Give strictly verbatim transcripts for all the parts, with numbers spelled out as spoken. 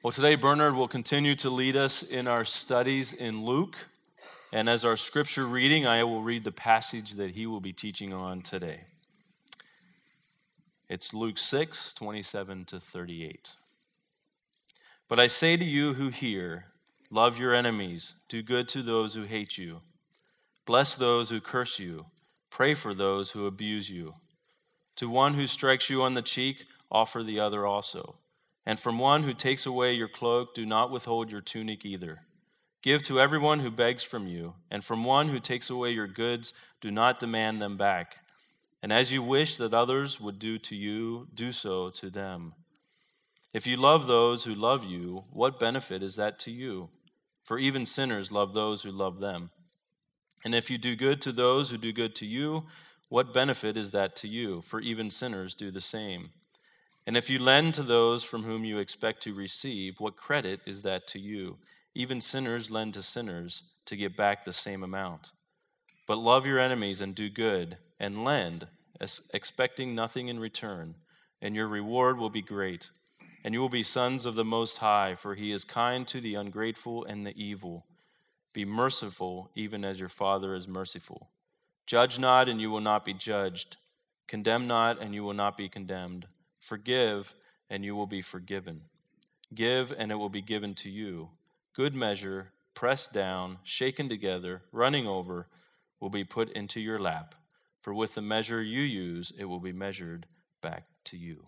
Well, today Bernard will continue to lead us in our studies in Luke. And as our scripture reading, I will read the passage that he will be teaching on today. It's Luke six, twenty-seven to thirty-eight. But I say to you who hear, love your enemies, do good to those who hate you, bless those who curse you, pray for those who abuse you. To one who strikes you on the cheek, offer the other also. And from one who takes away your cloak, do not withhold your tunic either. Give to everyone who begs from you, and from one who takes away your goods, do not demand them back. And as you wish that others would do to you, do so to them. If you love those who love you, what benefit is that to you? For even sinners love those who love them. And if you do good to those who do good to you, what benefit is that to you? For even sinners do the same. And if you lend to those from whom you expect to receive, what credit is that to you? Even sinners lend to sinners to get back the same amount. But love your enemies and do good, and lend, expecting nothing in return, and your reward will be great. And you will be sons of the Most High, for he is kind to the ungrateful and the evil. Be merciful, even as your Father is merciful. Judge not, and you will not be judged. Condemn not, and you will not be condemned. Forgive, and you will be forgiven. Give, and it will be given to you. Good measure, pressed down, shaken together, running over, will be put into your lap. For with the measure you use, it will be measured back to you.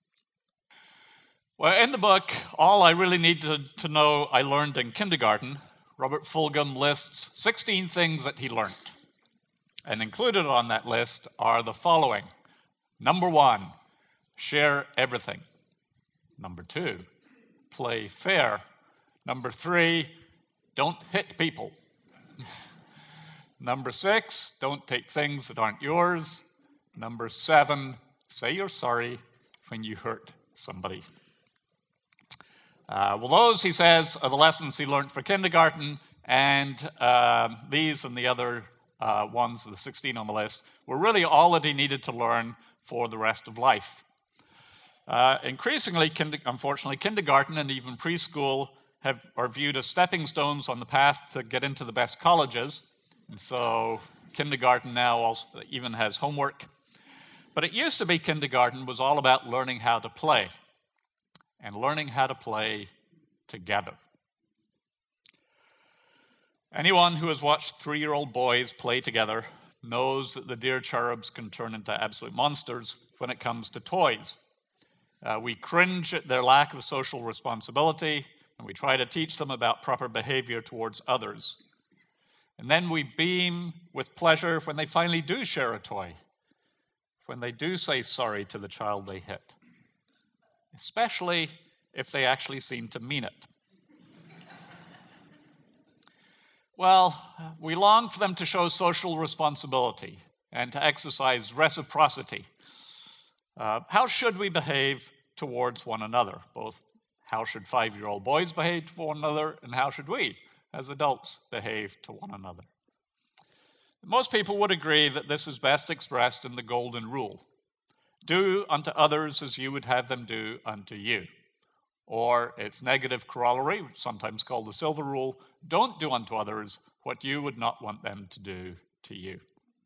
Well, in the book, All I Really Need to, to Know I Learned in Kindergarten, Robert Fulghum lists sixteen things that he learned. And included on that list are the following. Number one, share everything. Number two, play fair. Number three, don't hit people. Number six, don't take things that aren't yours. Number seven, say you're sorry when you hurt somebody. Uh, well, those, he says, are the lessons he learned for kindergarten, and uh, these and the other uh, ones, the sixteen on the list, were really all that he needed to learn for the rest of life. Uh, increasingly, kind- unfortunately, kindergarten and even preschool have, are viewed as stepping stones on the path to get into the best colleges. And so kindergarten now also even has homework. But it used to be kindergarten was all about learning how to play and learning how to play together. Anyone who has watched three-year-old boys play together knows that the dear cherubs can turn into absolute monsters when it comes to toys. Uh, we cringe at their lack of social responsibility, and we try to teach them about proper behavior towards others. And then we beam with pleasure when they finally do share a toy, when they do say sorry to the child they hit, especially if they actually seem to mean it. Well, we long for them to show social responsibility and to exercise reciprocity. Uh, how should we behave towards one another? Both how should five-year-old boys behave to one another, and how should we, as adults, behave to one another? Most people would agree that this is best expressed in the Golden Rule. Do unto others as you would have them do unto you. Or its negative corollary, sometimes called the Silver Rule, don't do unto others what you would not want them to do to you.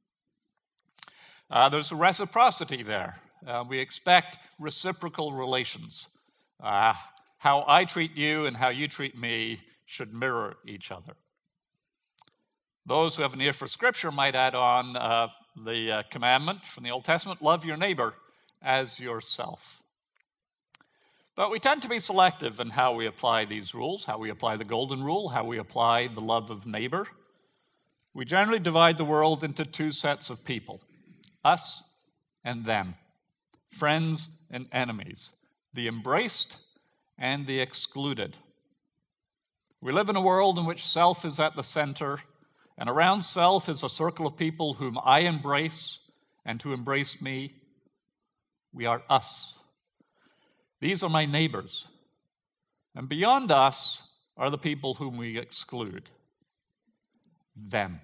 Uh, there's a reciprocity there. Uh, we expect reciprocal relations. Uh, how I treat you and how you treat me should mirror each other. Those who have an ear for Scripture might add on uh, the uh, commandment from the Old Testament, love your neighbor as yourself. But we tend to be selective in how we apply these rules, how we apply the Golden Rule, how we apply the love of neighbor. We generally divide the world into two sets of people, us and them, friends and enemies, the embraced and the excluded. We live in a world in which self is at the center, and around self is a circle of people whom I embrace and who embrace me. We are us. These are my neighbors. And beyond us are the people whom we exclude. Them.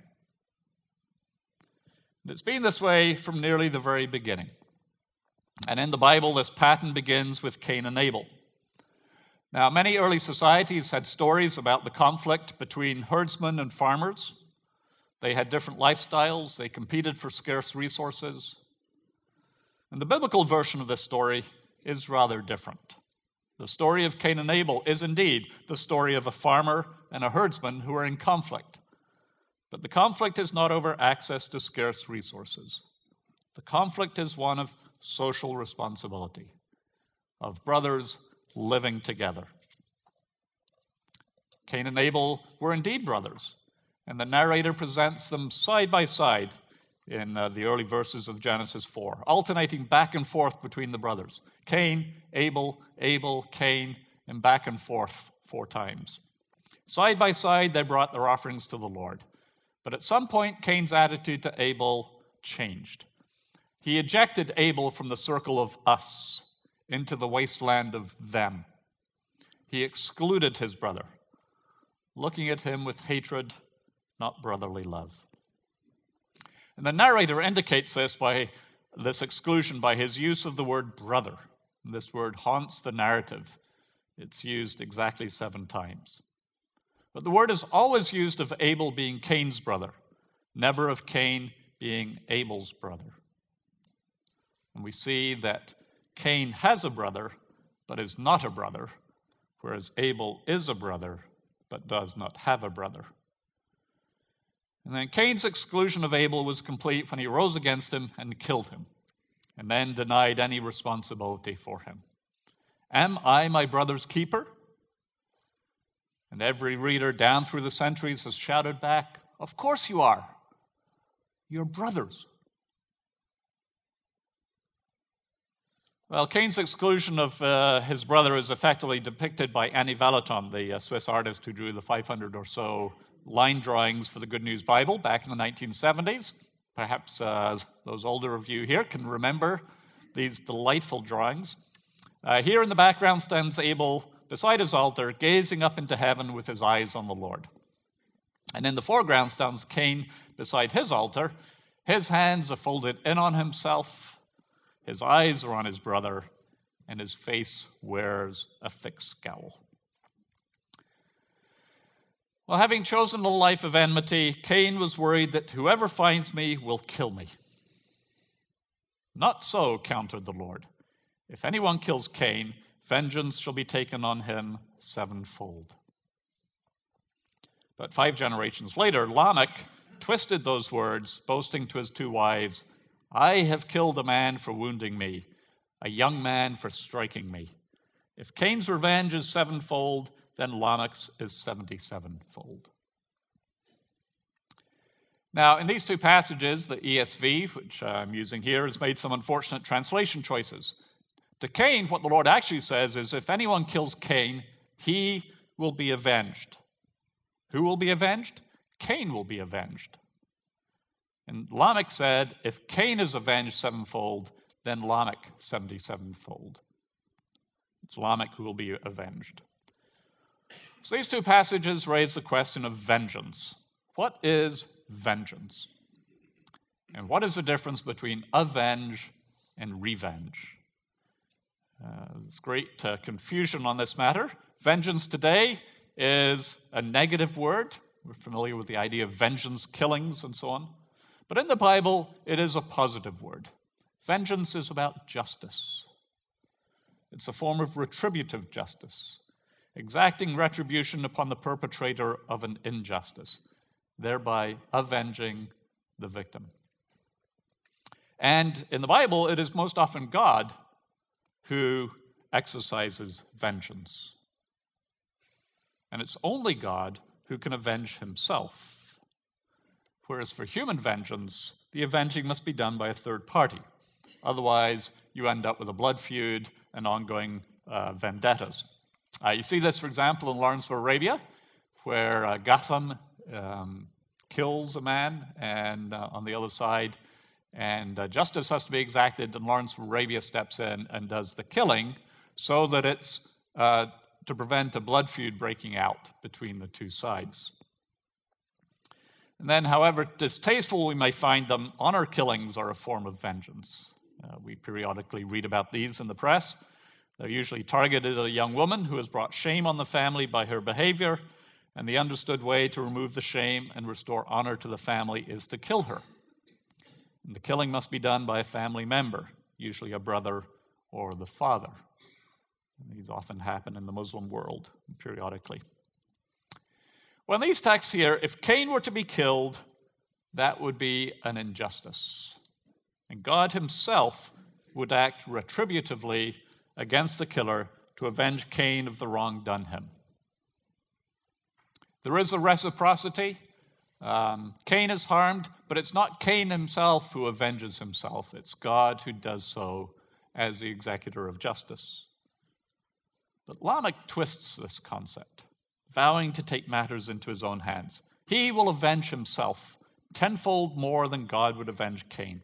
And it's been this way from nearly the very beginning. And in the Bible, this pattern begins with Cain and Abel. Now, many early societies had stories about the conflict between herdsmen and farmers. They had different lifestyles. They competed for scarce resources. And the biblical version of this story is rather different. The story of Cain and Abel is indeed the story of a farmer and a herdsman who are in conflict. But the conflict is not over access to scarce resources. The conflict is one of social responsibility, of brothers living together. Cain and Abel were indeed brothers, and the narrator presents them side by side in uh, the early verses of Genesis four, alternating back and forth between the brothers. Cain, Abel, Abel, Cain, and back and forth four times. Side by side, they brought their offerings to the Lord. But at some point, Cain's attitude to Abel changed. He ejected Abel from the circle of us into the wasteland of them. He excluded his brother, looking at him with hatred, not brotherly love. And the narrator indicates this by this exclusion by his use of the word brother. And this word haunts the narrative. It's used exactly seven times. But the word is always used of Abel being Cain's brother, never of Cain being Abel's brother. And we see that Cain has a brother, but is not a brother, whereas Abel is a brother, but does not have a brother. And then Cain's exclusion of Abel was complete when he rose against him and killed him, and then denied any responsibility for him. Am I my brother's keeper? And every reader down through the centuries has shouted back, of course you are. You're brothers. Well, Cain's exclusion of uh, his brother is effectively depicted by Annie Vallotton, the uh, Swiss artist who drew the five hundred or so line drawings for the Good News Bible back in the nineteen seventies. Perhaps uh, those older of you here can remember these delightful drawings. Uh, here in the background stands Abel beside his altar, gazing up into heaven with his eyes on the Lord. And in the foreground stands Cain beside his altar. His hands are folded in on himself, his eyes are on his brother, and his face wears a thick scowl. Well, having chosen a life of enmity, Cain was worried that whoever finds me will kill me. Not so, countered the Lord. If anyone kills Cain, vengeance shall be taken on him sevenfold. But five generations later, Lamech twisted those words, boasting to his two wives, I have killed a man for wounding me, a young man for striking me. If Cain's revenge is sevenfold, then Lamech's is seventy-sevenfold. Now, in these two passages, the E S V, which I'm using here, has made some unfortunate translation choices. To Cain, what the Lord actually says is, if anyone kills Cain, he will be avenged. Who will be avenged? Cain will be avenged. And Lamech said, if Cain is avenged sevenfold, then Lamech seventy-sevenfold. It's Lamech who will be avenged. So these two passages raise the question of vengeance. What is vengeance? And what is the difference between avenge and revenge? Uh, there's great uh, confusion on this matter. Vengeance today is a negative word. We're familiar with the idea of vengeance, killings, and so on. But in the Bible, it is a positive word. Vengeance is about justice. It's a form of retributive justice, exacting retribution upon the perpetrator of an injustice, thereby avenging the victim. And in the Bible, it is most often God who exercises vengeance. And it's only God who can avenge himself. Whereas for human vengeance, the avenging must be done by a third party. Otherwise, you end up with a blood feud and ongoing uh, vendettas. Uh, you see this, for example, in Lawrence of Arabia, where uh, Gotham um, kills a man, and uh, on the other side, and uh, justice has to be exacted, and Lawrence of Arabia steps in and does the killing so that it's uh, to prevent a blood feud breaking out between the two sides. And then, however distasteful we may find them, honor killings are a form of vengeance. Uh, we periodically read about these in the press. They're usually targeted at a young woman who has brought shame on the family by her behavior, and the understood way to remove the shame and restore honor to the family is to kill her. And the killing must be done by a family member, usually a brother or the father. And these often happen in the Muslim world periodically. Well, in these texts here, if Cain were to be killed, that would be an injustice. And God himself would act retributively against the killer to avenge Cain of the wrong done him. There is a reciprocity. Um, Cain is harmed, but it's not Cain himself who avenges himself. It's God who does so as the executor of justice. But Lamech twists this concept, vowing to take matters into his own hands. He will avenge himself tenfold more than God would avenge Cain.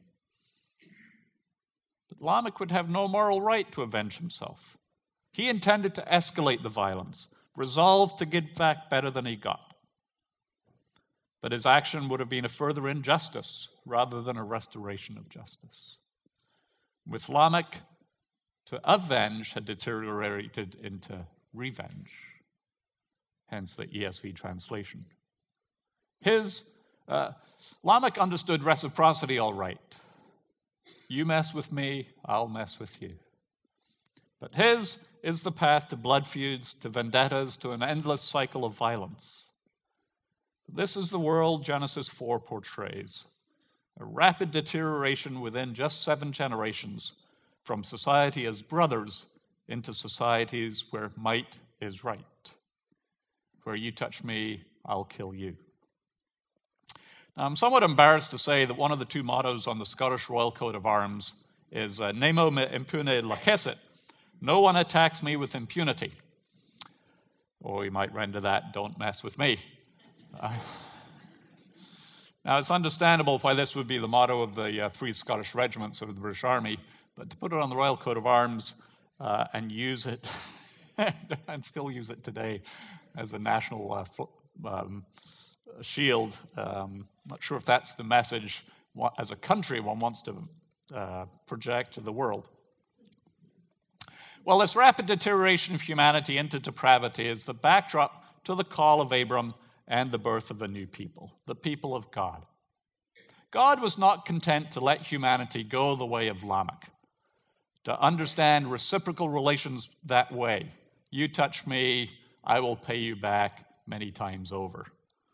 But Lamech would have no moral right to avenge himself. He intended to escalate the violence, resolved to give back better than he got. But his action would have been a further injustice rather than a restoration of justice. With Lamech, to avenge had deteriorated into revenge, hence the E S V translation. His, uh, Lamech understood reciprocity all right. You mess with me, I'll mess with you. But his is the path to blood feuds, to vendettas, to an endless cycle of violence. This is the world Genesis four portrays. A rapid deterioration within just seven generations, from society as brothers into societies where might is right. Where you touch me, I'll kill you. Now, I'm somewhat embarrassed to say that one of the two mottos on the Scottish Royal Coat of Arms is uh, Nemo me impune lacessit. No one attacks me with impunity. Or you might render that, don't mess with me. Uh, now, it's understandable why this would be the motto of the uh, three Scottish regiments of the British Army, but to put it on the Royal Coat of Arms uh, and use it, and still use it today as a national uh, fo- um, shield, um, not sure if that's the message as a country one wants to uh, project to the world. Well, this rapid deterioration of humanity into depravity is the backdrop to the call of Abram and the birth of a new people, the people of God. God was not content to let humanity go the way of Lamech, to understand reciprocal relations that way. You touch me, I will pay you back many times over.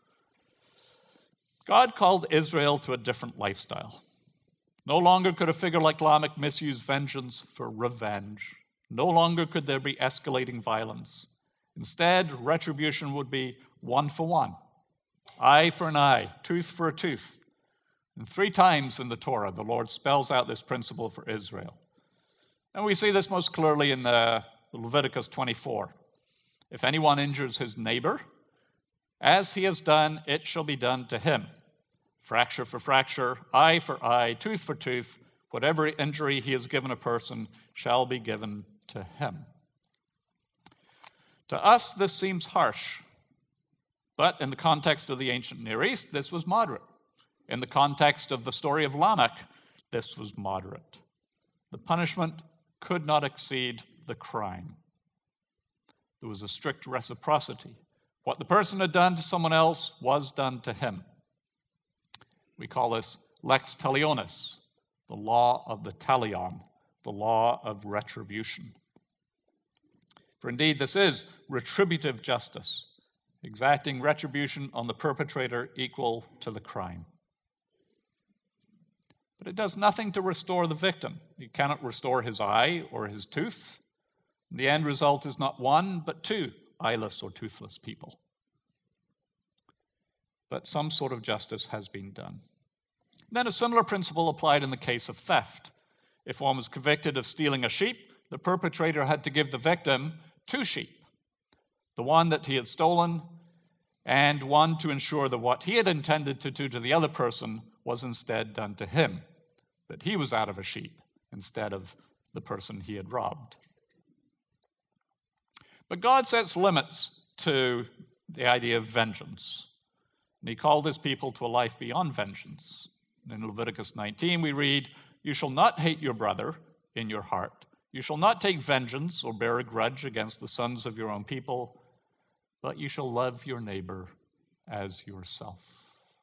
God called Israel to a different lifestyle. No longer could a figure like Lamech misuse vengeance for revenge. No longer could there be escalating violence. Instead, retribution would be one for one, eye for an eye, tooth for a tooth. And three times in the Torah, the Lord spells out this principle for Israel. And we see this most clearly in the Leviticus twenty-four. If anyone injures his neighbor, as he has done, it shall be done to him. Fracture for fracture, eye for eye, tooth for tooth, whatever injury he has given a person shall be given to him. To us, this seems harsh, but in the context of the ancient Near East, this was moderate. In the context of the story of Lamech, this was moderate. The punishment could not exceed the crime. There was a strict reciprocity. What the person had done to someone else was done to him. We call this lex talionis, the law of the talion, the law of retribution. For indeed, this is retributive justice, exacting retribution on the perpetrator equal to the crime. But it does nothing to restore the victim. It cannot restore his eye or his tooth. The end result is not one, but two eyeless or toothless people. But some sort of justice has been done. Then a similar principle applied in the case of theft. If one was convicted of stealing a sheep, the perpetrator had to give the victim two sheep, the one that he had stolen and one to ensure that what he had intended to do to the other person was instead done to him, that he was out of a sheep instead of the person he had robbed. But God sets limits to the idea of vengeance, and he called his people to a life beyond vengeance. In Leviticus nineteen, we read, "You shall not hate your brother in your heart. You shall not take vengeance or bear a grudge against the sons of your own people, but you shall love your neighbor as yourself.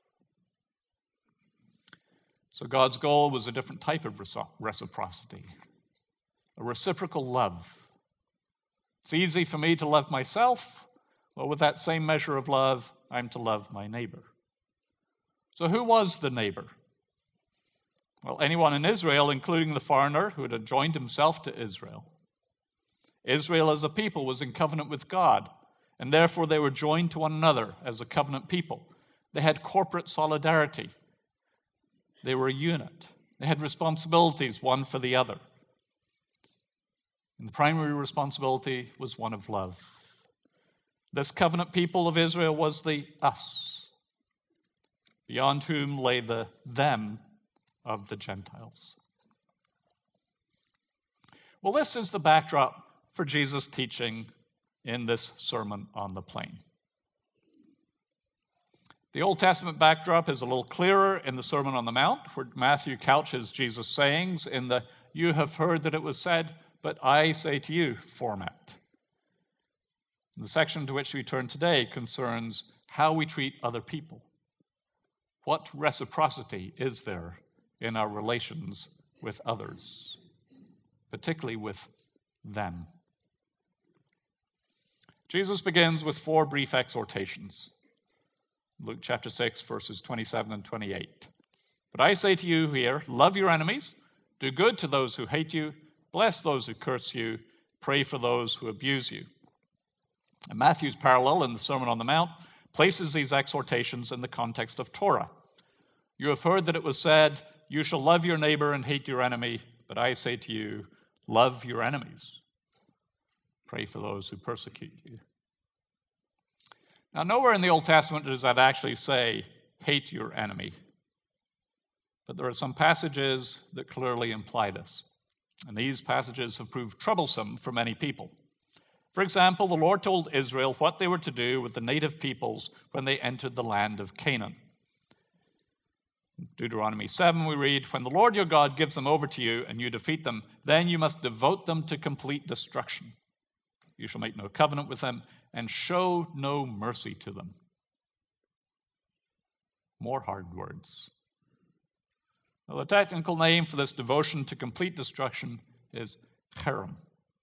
So God's goal was a different type of reciprocity, a reciprocal love. It's easy for me to love myself. Well, with that same measure of love, I'm to love my neighbor. So who was the neighbor? Well, anyone in Israel, including the foreigner who had joined himself to Israel. Israel as a people was in covenant with God, and therefore they were joined to one another as a covenant people. They had corporate solidarity. They were a unit. They had responsibilities, one for the other. And the primary responsibility was one of love. This covenant people of Israel was the us, beyond whom lay the them of the Gentiles. Well, this is the backdrop for Jesus' teaching in this Sermon on the Plain. The Old Testament backdrop is a little clearer in the Sermon on the Mount, where Matthew couches Jesus' sayings in the "you have heard that it was said, but I say to you" format. The section to which we turn today concerns how we treat other people. What reciprocity is there in our relations with others, particularly with them? Jesus begins with four brief exhortations. Luke chapter six, verses twenty-seven and twenty-eight. But I say to you here, love your enemies, do good to those who hate you, bless those who curse you, pray for those who abuse you. And Matthew's parallel in the Sermon on the Mount places these exhortations in the context of Torah. You have heard that it was said, you shall love your neighbor and hate your enemy, but I say to you, love your enemies. Pray for those who persecute you. Now, nowhere in the Old Testament does that actually say, hate your enemy. But there are some passages that clearly imply this. And these passages have proved troublesome for many people. For example, the Lord told Israel what they were to do with the native peoples when they entered the land of Canaan. In Deuteronomy seven, we read, when the Lord your God gives them over to you and you defeat them, then you must devote them to complete destruction. You shall make no covenant with them and show no mercy to them. More hard words. Well, the technical name for this devotion to complete destruction is cherem.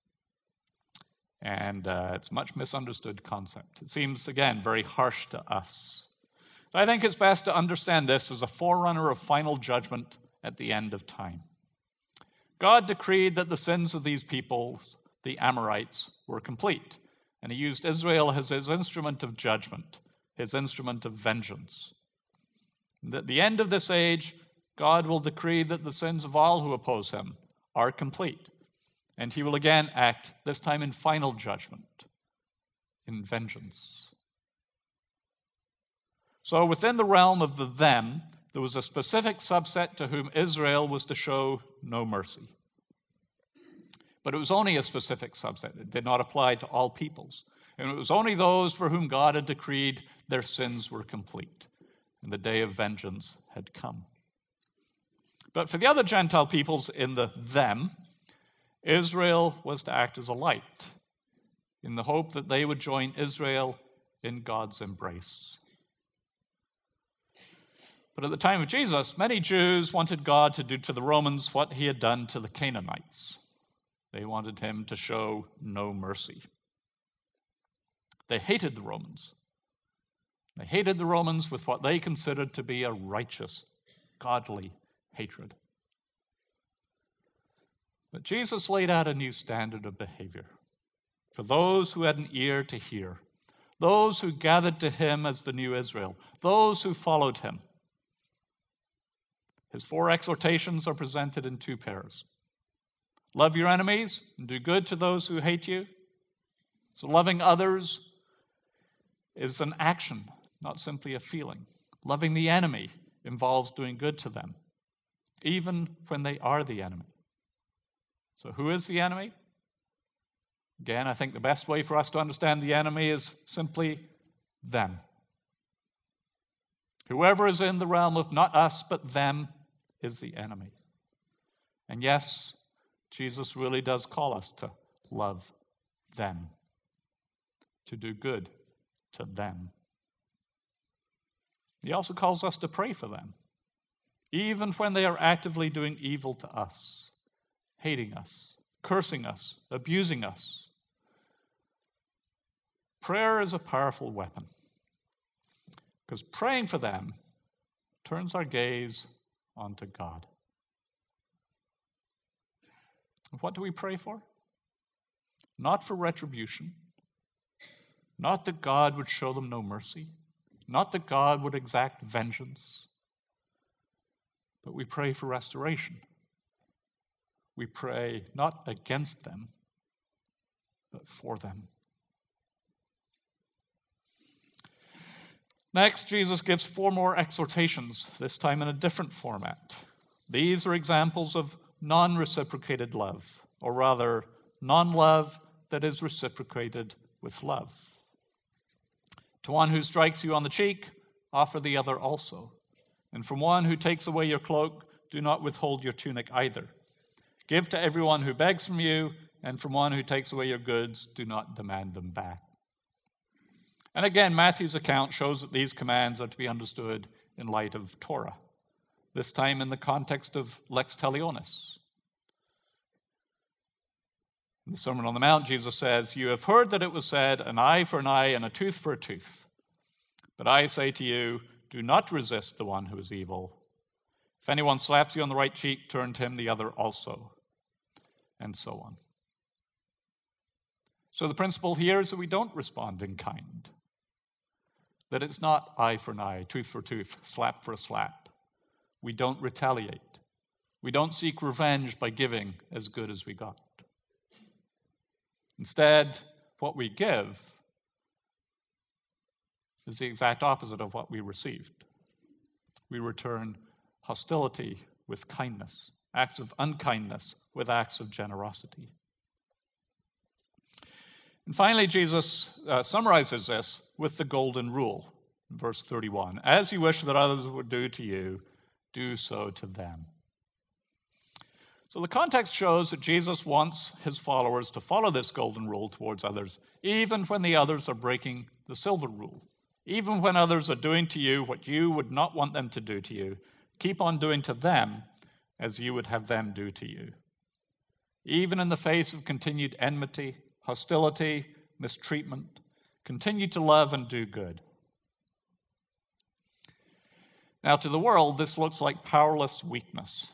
And uh, it's a much misunderstood concept. It seems, again, very harsh to us. But I think it's best to understand this as a forerunner of final judgment at the end of time. God decreed that the sins of these people, the Amorites, were complete. And he used Israel as his instrument of judgment, his instrument of vengeance. And at the end of this age, God will decree that the sins of all who oppose him are complete. And he will again act, this time in final judgment, in vengeance. So within the realm of the them, there was a specific subset to whom Israel was to show no mercy. But it was only a specific subset. It did not apply to all peoples. And it was only those for whom God had decreed their sins were complete, and the day of vengeance had come. But for the other Gentile peoples in the them, Israel was to act as a light in the hope that they would join Israel in God's embrace. But at the time of Jesus, many Jews wanted God to do to the Romans what he had done to the Canaanites. They wanted him to show no mercy. They hated the Romans. They hated the Romans with what they considered to be a righteous, godly hatred. But Jesus laid out a new standard of behavior for those who had an ear to hear, those who gathered to him as the new Israel, those who followed him. His four exhortations are presented in two pairs. Love your enemies and do good to those who hate you. So loving others is an action, not simply a feeling. Loving the enemy involves doing good to them, even when they are the enemy. So who is the enemy? Again, I think the best way for us to understand the enemy is simply them. Whoever is in the realm of not us, but them is the enemy. And yes, Jesus really does call us to love them, to do good to them. He also calls us to pray for them, even when they are actively doing evil to us, hating us, cursing us, abusing us. Prayer is a powerful weapon, because praying for them turns our gaze onto God. What do we pray for? Not for retribution, not that God would show them no mercy, not that God would exact vengeance, but we pray for restoration. We pray not against them, but for them. Next, Jesus gives four more exhortations, this time in a different format. These are examples of non-reciprocated love, or rather, non-love that is reciprocated with love. To one who strikes you on the cheek, offer the other also. And from one who takes away your cloak, do not withhold your tunic either. Give to everyone who begs from you, and from one who takes away your goods, do not demand them back. And again, Matthew's account shows that these commands are to be understood in light of Torah, this time in the context of lex talionis. In the Sermon on the Mount, Jesus says, "You have heard that it was said, an eye for an eye and a tooth for a tooth. But I say to you, do not resist the one who is evil. If anyone slaps you on the right cheek, turn to him the other also," and so on. So the principle here is that we don't respond in kind, that it's not eye for an eye, tooth for tooth, slap for a slap. We don't retaliate. We don't seek revenge by giving as good as we got. Instead, what we give is the exact opposite of what we received. We return hostility with kindness, acts of unkindness with acts of generosity. And finally, Jesus uh, summarizes this with the golden rule, in verse thirty-one. As you wish that others would do to you, do so to them. So the context shows that Jesus wants his followers to follow this golden rule towards others, even when the others are breaking the silver rule. Even when others are doing to you what you would not want them to do to you, keep on doing to them as you would have them do to you. Even in the face of continued enmity, hostility, mistreatment, continue to love and do good. Now, to the world, this looks like powerless weakness,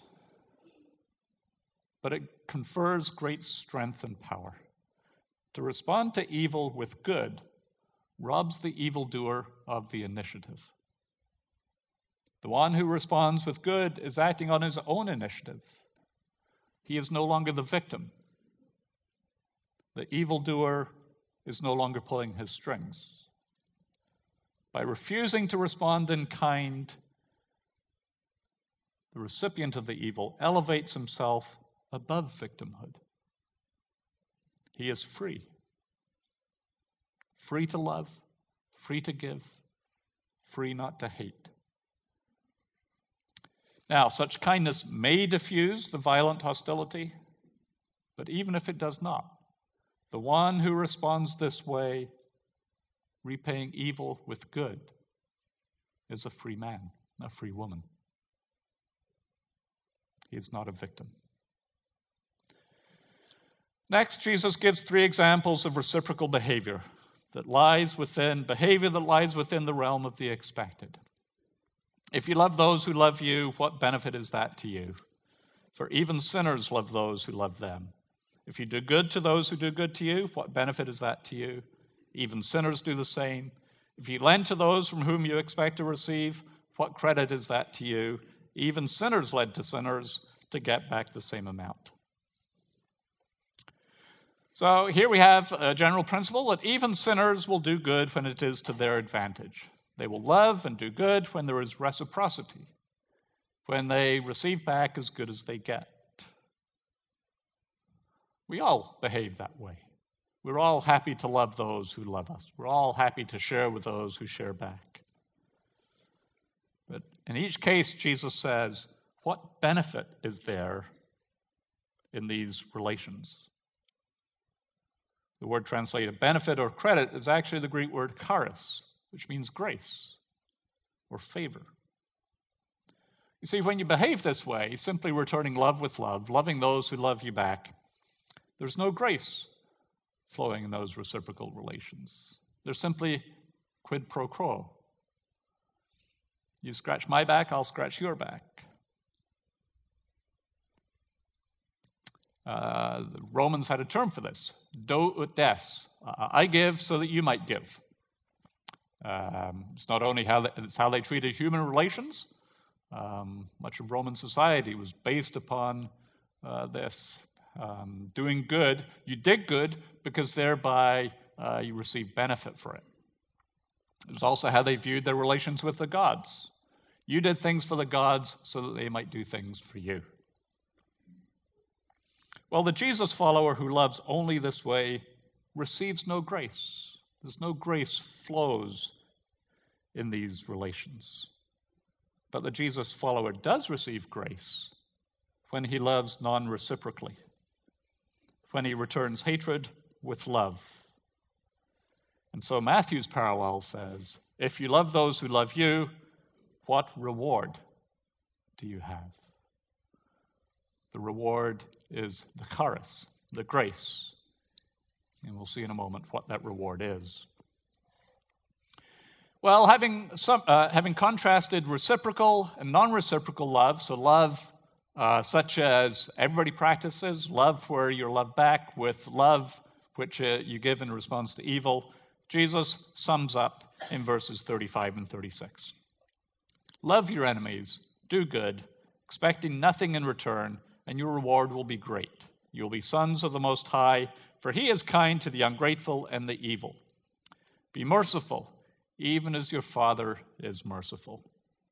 but it confers great strength and power. To respond to evil with good robs the evildoer of the initiative. The one who responds with good is acting on his own initiative. He is no longer the victim. The evildoer is no longer pulling his strings. By refusing to respond in kind, the recipient of the evil elevates himself above victimhood. He is free. Free to love, free to give, free not to hate. Now, such kindness may diffuse the violent hostility, but even if it does not, the one who responds this way, repaying evil with good, is a free man, a free woman. He is not a victim. Next, Jesus gives three examples of reciprocal behavior that lies within, behavior that lies within the realm of the expected. If you love those who love you, what benefit is that to you? For even sinners love those who love them. If you do good to those who do good to you, what benefit is that to you? Even sinners do the same. If you lend to those from whom you expect to receive, what credit is that to you? Even sinners lend to sinners to get back the same amount. So here we have a general principle that even sinners will do good when it is to their advantage. They will love and do good when there is reciprocity, when they receive back as good as they get. We all behave that way. We're all happy to love those who love us. We're all happy to share with those who share back. But in each case, Jesus says, what benefit is there in these relations. The word translated benefit or credit is actually the Greek word charis, which means grace or favor. You see, when you behave this way, simply returning love with love, loving those who love you back, there's no grace flowing in those reciprocal relations. There's simply quid pro quo. You scratch my back, I'll scratch your back. Uh, the Romans had a term for this, do ut des. Uh, I give so that you might give. Um, it's not only how they, it's how they treated human relations. Um, much of Roman society was based upon uh, this. Um, doing good, you did good because thereby uh, you received benefit for it. It was also how they viewed their relations with the gods. You did things for the gods so that they might do things for you. Well, the Jesus follower who loves only this way receives no grace. There's no grace flows in these relations. But the Jesus follower does receive grace when he loves non-reciprocally, when he returns hatred with love. And so Matthew's parallel says, if you love those who love you, what reward do you have? The reward is the charis, the grace. And we'll see in a moment what that reward is. Well, having some, uh, having contrasted reciprocal and non-reciprocal love, so love uh, such as everybody practices, love where you're loved back, with love which uh, you give in response to evil, Jesus sums up in verses thirty-five and thirty-six. Love your enemies, do good, expecting nothing in return, and your reward will be great. You will be sons of the Most High, for he is kind to the ungrateful and the evil. Be merciful, even as your Father is merciful.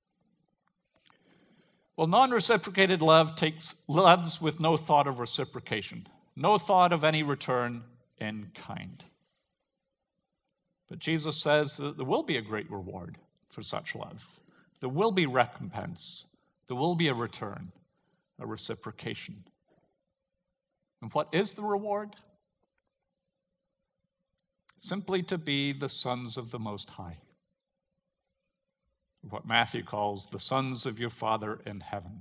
Well, non-reciprocated love takes loves with no thought of reciprocation, no thought of any return in kind. But Jesus says that there will be a great reward for such love. There will be recompense. There will be a return, a reciprocation. And what is the reward? Simply to be the sons of the Most High. What Matthew calls the sons of your Father in heaven.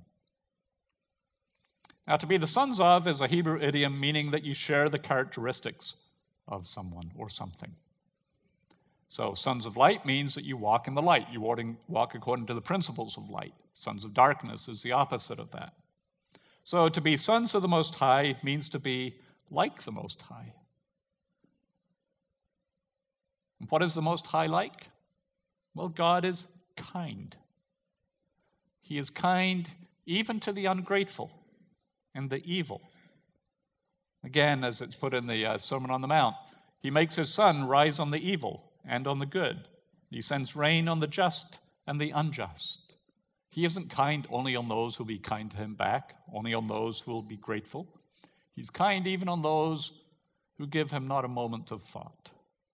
Now, to be the sons of is a Hebrew idiom meaning that you share the characteristics of someone or something. So, sons of light means that you walk in the light. You walk according to the principles of light. Sons of darkness is the opposite of that. So, to be sons of the Most High means to be like the Most High. And what is the Most High like? Well, God is kind. He is kind even to the ungrateful and the evil. Again, as it's put in the uh, Sermon on the Mount, he makes his sun rise on the evil and on the good. He sends rain on the just and the unjust. He isn't kind only on those who will be kind to him back, only on those who will be grateful. He's kind even on those who give him not a moment of thought.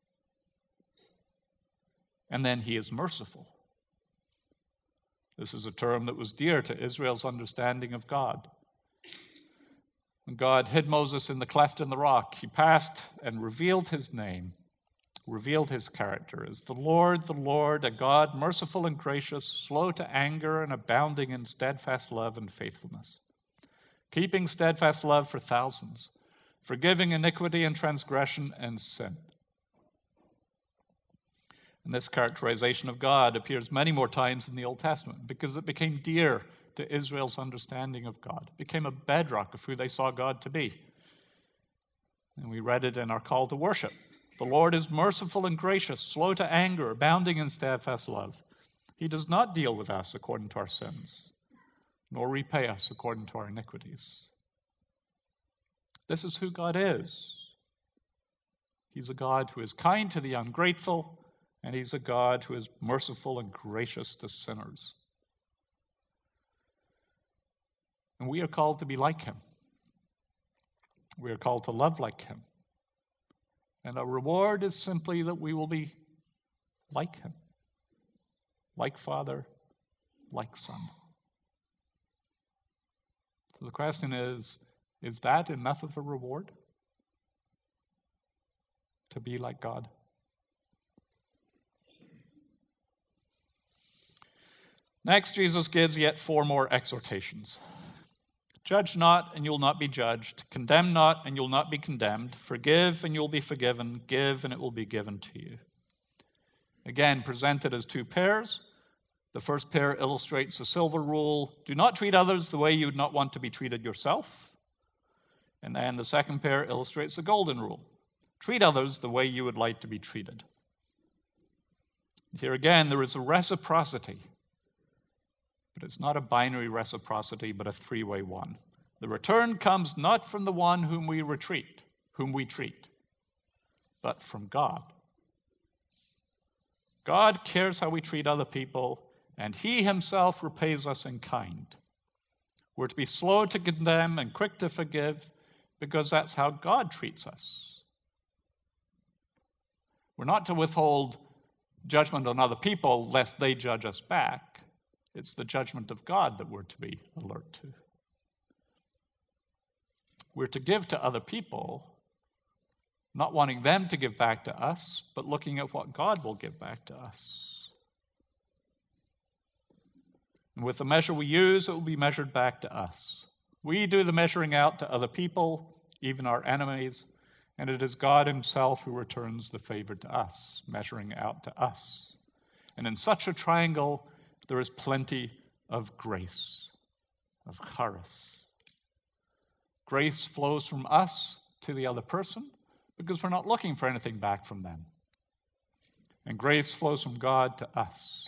And then he is merciful. This is a term that was dear to Israel's understanding of God. When God hid Moses in the cleft in the rock, he passed and revealed his name, revealed his character as the Lord, the Lord, a God merciful and gracious, slow to anger and abounding in steadfast love and faithfulness, keeping steadfast love for thousands, forgiving iniquity and transgression and sin. And this characterization of God appears many more times in the Old Testament because it became dear to Israel's understanding of God. It became a bedrock of who they saw God to be. And we read it in our call to worship. The Lord is merciful and gracious, slow to anger, abounding in steadfast love. He does not deal with us according to our sins, nor repay us according to our iniquities. This is who God is. He's a God who is kind to the ungrateful, and he's a God who is merciful and gracious to sinners. And we are called to be like him. We are called to love like him. And our reward is simply that we will be like him. Like Father, like Son. So the question is, Is that enough of a reward to be like God? Next, Jesus gives yet four more exhortations. Judge not, and you'll not be judged. Condemn not, and you'll not be condemned. Forgive, and you'll be forgiven. Give, and it will be given to you. Again, presented as two pairs. The first pair illustrates the silver rule. Do not treat others the way you would not want to be treated yourself. And then the second pair illustrates the golden rule. Treat others the way you would like to be treated. Here again, there is a reciprocity. But it's not a binary reciprocity, but a three-way one. The return comes not from the one whom we retreat, whom we treat, but from God. God cares how we treat other people, and he himself repays us in kind. We're to be slow to condemn and quick to forgive, because that's how God treats us. We're not to withhold judgment on other people lest they judge us back. It's the judgment of God that we're to be alert to. We're to give to other people, not wanting them to give back to us, but looking at what God will give back to us. And with the measure we use, it will be measured back to us. We do the measuring out to other people, even our enemies, and it is God himself who returns the favor to us, measuring out to us. And in such a triangle, there is plenty of grace, of charis. Grace flows from us to the other person because we're not looking for anything back from them. And grace flows from God to us.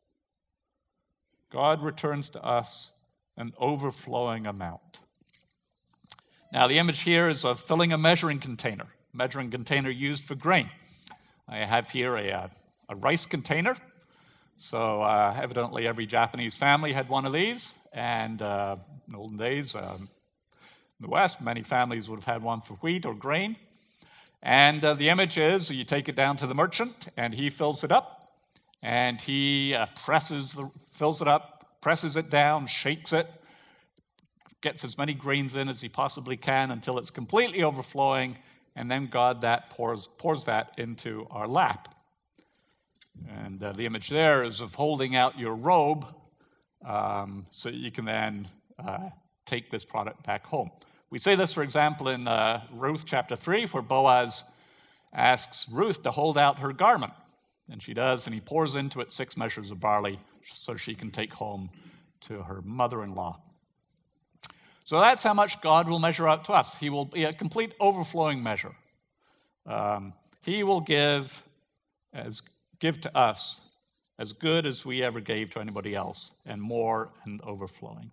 God returns to us an overflowing amount. Now, the image here is of filling a measuring container, measuring container used for grain. I have here a, a rice container. So uh, evidently every Japanese family had one of these, and uh, in olden days, um, in the West, many families would have had one for wheat or grain. And uh, the image is you take it down to the merchant, and he fills it up, and he uh, presses, the, fills it up, presses it down, shakes it, gets as many grains in as he possibly can until it's completely overflowing, and then God that pours, pours that into our lap. And uh, the image there is of holding out your robe um, so you can then uh, take this product back home. We say this, for example, in uh, Ruth chapter three, where Boaz asks Ruth to hold out her garment. And she does, and he pours into it six measures of barley so she can take home to her mother-in-law. So that's how much God will measure out to us. He will be a complete overflowing measure. Um, he will give as give to us as good as we ever gave to anybody else, and more and overflowing.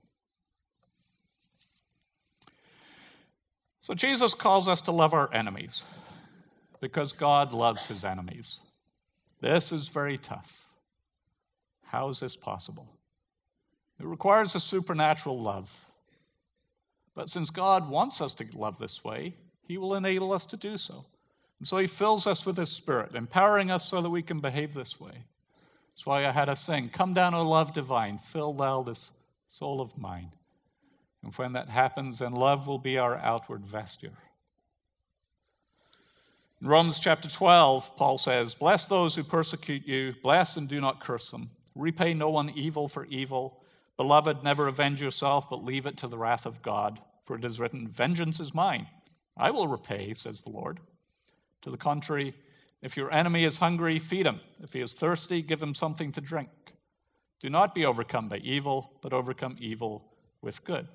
So Jesus calls us to love our enemies because God loves his enemies. This is very tough. How is this possible? It requires a supernatural love. But since God wants us to love this way, he will enable us to do so. And so he fills us with his Spirit, empowering us so that we can behave this way. That's why I had us sing, "Come down, O love divine, fill thou this soul of mine." And when that happens, then love will be our outward vesture. In Romans chapter twelve, Paul says, "Bless those who persecute you, bless and do not curse them. Repay no one evil for evil. Beloved, never avenge yourself, but leave it to the wrath of God. For it is written, 'Vengeance is mine. I will repay,' says the Lord. To the contrary, if your enemy is hungry, feed him. If he is thirsty, give him something to drink. Do not be overcome by evil, but overcome evil with good."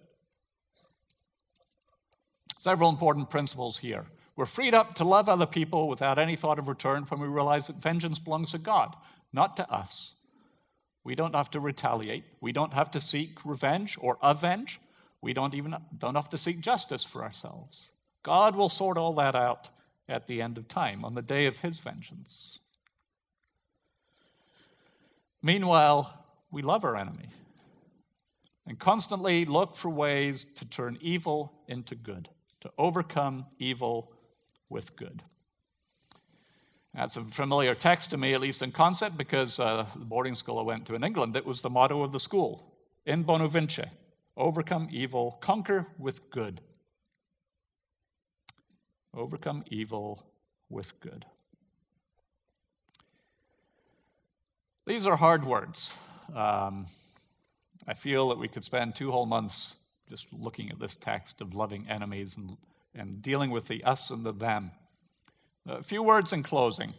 Several important principles here. We're freed up to love other people without any thought of return when we realize that vengeance belongs to God, not to us. We don't have to retaliate. We don't have to seek revenge or avenge. We don't even don't have to seek justice for ourselves. God will sort all that out at the end of time, on the day of his vengeance. Meanwhile, we love our enemy and constantly look for ways to turn evil into good, to overcome evil with good. That's a familiar text to me, at least in concept, because uh, the boarding school I went to in England, it was the motto of the school, in bono vince, overcome evil, conquer with good. Overcome evil with good. These are hard words. Um, I feel that we could spend two whole months just looking at this text of loving enemies and, and dealing with the us and the them. A few words in closing.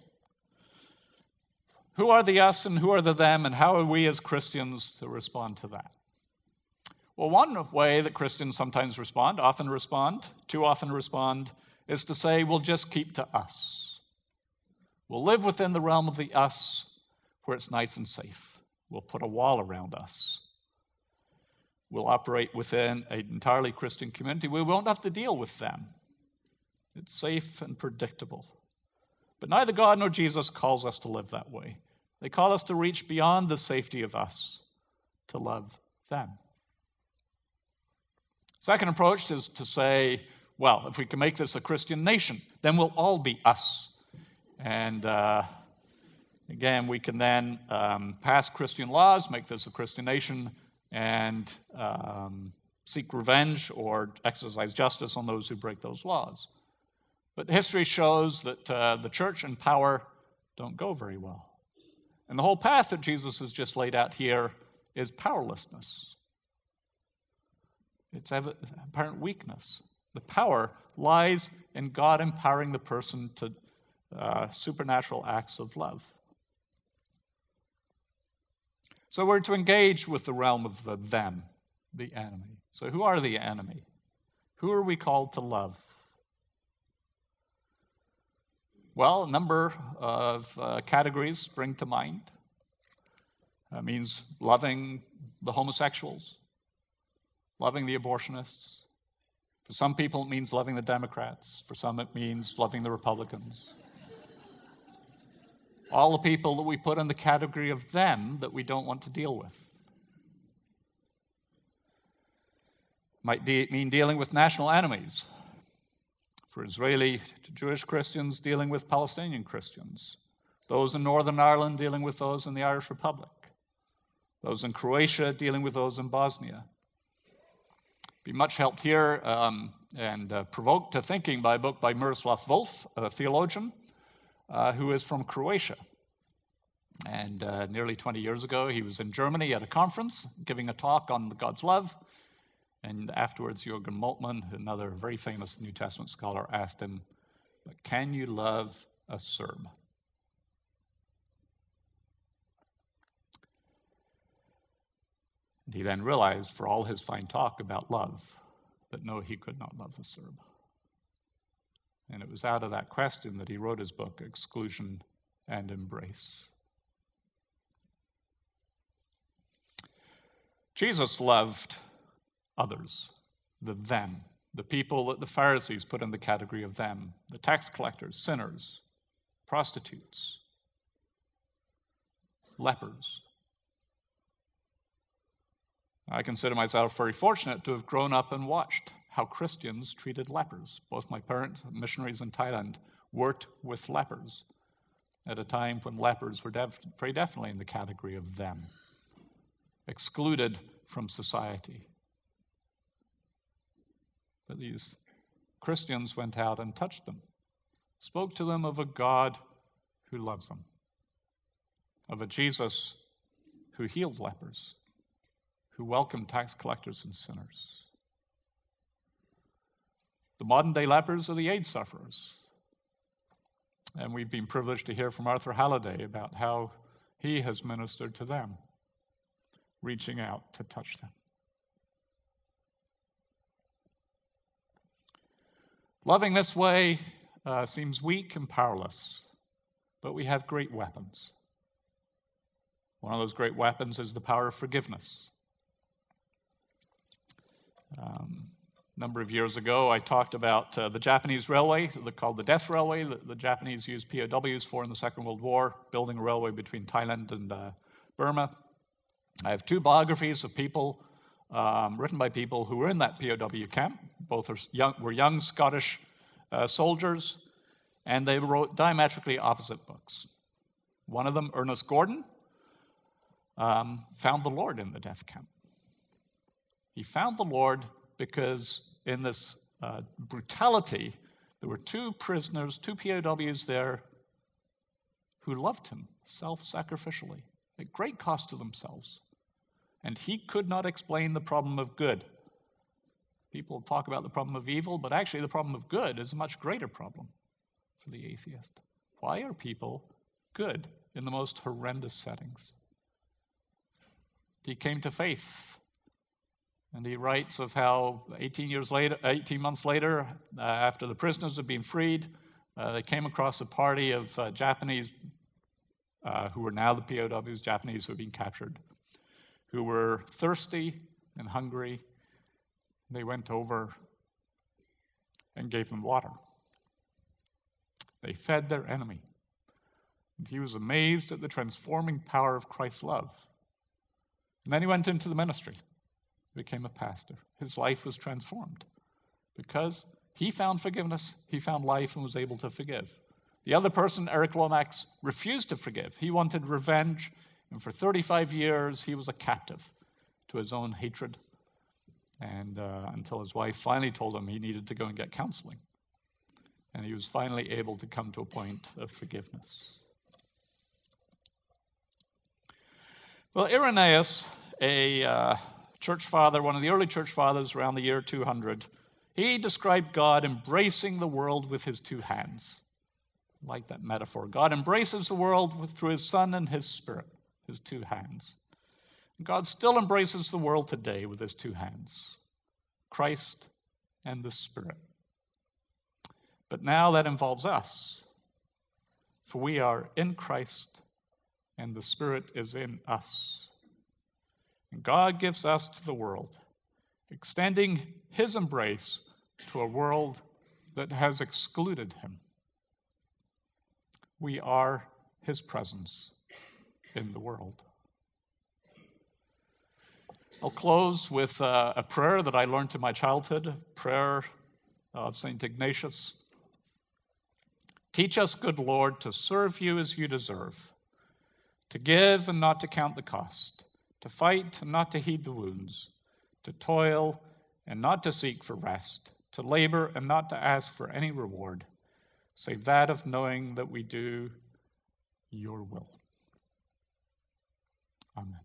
Who are the us and who are the them, and how are we as Christians to respond to that? Well, one way that Christians sometimes respond, often respond, too often respond, is to say, we'll just keep to us. We'll live within the realm of the us where it's nice and safe. We'll put a wall around us. We'll operate within an entirely Christian community. We won't have to deal with them. It's safe and predictable. But neither God nor Jesus calls us to live that way. They call us to reach beyond the safety of us, to love them. Second approach is to say, well, if we can make this a Christian nation, then we'll all be us. And uh, again, we can then um, pass Christian laws, make this a Christian nation, and um, seek revenge or exercise justice on those who break those laws. But history shows that uh, the church and power don't go very well. And the whole path that Jesus has just laid out here is powerlessness. It's ev- apparent weakness. The power lies in God empowering the person to uh, supernatural acts of love. So we're to engage with the realm of the them, the enemy. So who are the enemy? Who are we called to love? Well, a number of uh, categories spring to mind. That means loving the homosexuals, loving the abortionists. For some people, it means loving the Democrats. For some, it means loving the Republicans. All the people that we put in the category of them that we don't want to deal with. Might de- mean dealing with national enemies. For Israeli to Jewish Christians, dealing with Palestinian Christians. Those in Northern Ireland, dealing with those in the Irish Republic. Those in Croatia, dealing with those in Bosnia. Be much helped here um, and uh, provoked to thinking by a book by Miroslav Volf, a theologian, uh, who is from Croatia. And uh, nearly twenty years ago, he was in Germany at a conference, giving a talk on God's love. And afterwards, Jürgen Moltmann, another very famous New Testament scholar, asked him, "But can you love a Serb?" And he then realized, for all his fine talk about love, that no, he could not love a Serb. And it was out of that question that he wrote his book, Exclusion and Embrace. Jesus loved others, the them, the people that the Pharisees put in the category of them, the tax collectors, sinners, prostitutes, lepers. I consider myself very fortunate to have grown up and watched how Christians treated lepers. Both my parents, missionaries in Thailand, worked with lepers at a time when lepers were def- very definitely in the category of them, excluded from society. But these Christians went out and touched them, spoke to them of a God who loves them, of a Jesus who healed lepers, who welcomed tax collectors and sinners. The modern-day lepers are the AIDS sufferers. And we've been privileged to hear from Arthur Halliday about how he has ministered to them, reaching out to touch them. Loving this way uh, seems weak and powerless, but we have great weapons. One of those great weapons is the power of forgiveness. Um, a number of years ago, I talked about uh, the Japanese railway, called the Death Railway, that the Japanese used P O Ws for in the Second World War, building a railway between Thailand and uh, Burma. I have two biographies of people um, written by people who were in that P O W camp. Both are young, were young Scottish uh, soldiers, and they wrote diametrically opposite books. One of them, Ernest Gordon, um, found the Lord in the death camp. He found the Lord because in this uh, brutality There were two prisoners, two P O Ws there who loved him self-sacrificially, at great cost to themselves. And he could not explain the problem of good. People talk about the problem of evil, but actually the problem of good is a much greater problem for the atheist. Why are people good in the most horrendous settings? He came to faith, and he writes of how eighteen years later, eighteen months later, uh, after the prisoners had been freed, uh, they came across a party of uh, Japanese uh, who were now the P O Ws, Japanese who had been captured, who were thirsty and hungry. They went over and gave them water. They fed their enemy. And he was amazed at the transforming power of Christ's love. And then he went into the ministry, became a pastor. His life was transformed because he found forgiveness, he found life, and was able to forgive. The other person, Eric Lomax, refused to forgive. He wanted revenge, and for thirty-five years he was a captive to his own hatred, and uh, until his wife finally told him he needed to go and get counseling. And he was finally able to come to a point of forgiveness. Well, Irenaeus, a uh, church father, one of the early church fathers around the year two hundred, he described God embracing the world with his two hands. I like that metaphor. God embraces the world with, through his Son and his Spirit, his two hands. And God still embraces the world today with his two hands, Christ and the Spirit. But now that involves us, for we are in Christ and the Spirit is in us. And God gives us to the world, extending his embrace to a world that has excluded him. We are his presence in the world. I'll close with uh, a prayer that I learned in my childhood, a prayer of Saint Ignatius. Teach us, good Lord, to serve you as you deserve, to give and not to count the cost, to fight and not to heed the wounds, to toil and not to seek for rest, to labor and not to ask for any reward, save that of knowing that we do your will. Amen.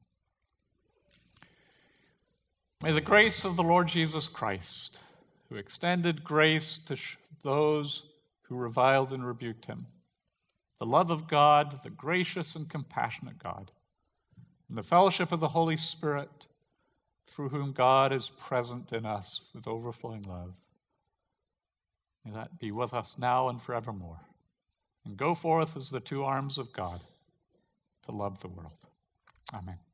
May the grace of the Lord Jesus Christ, who extended grace to those who reviled and rebuked him, the love of God, the gracious and compassionate God, and the fellowship of the Holy Spirit, through whom God is present in us with overflowing love, may that be with us now and forevermore, and go forth as the two arms of God to love the world. Amen.